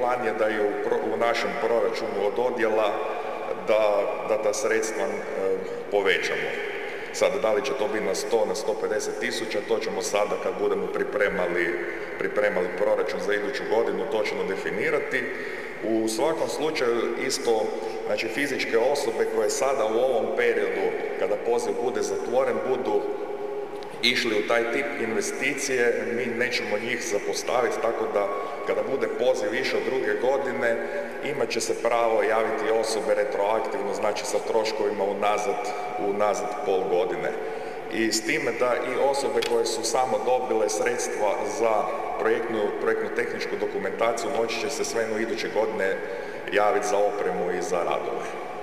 plan je da i u našem proračunu od odjela da ta sredstva povećamo. Sad, da li će to biti na 100, na 150 tisuća, to ćemo sada kad budemo pripremali proračun za iduću godinu točno definirati. U svakom slučaju isto, znači fizičke osobe koje sada u ovom periodu kada poziv bude zatvoren budu išli u taj tip investicije, mi nećemo njih zapostaviti, tako da kada bude poziv išao druge godine, imat će se pravo javiti osobe retroaktivno, znači sa troškovima unazad pol godine. I s time da i osobe koje su samo dobile sredstva za projektnu tehničku dokumentaciju moći će se sve iduće godine javiti za opremu i za radove.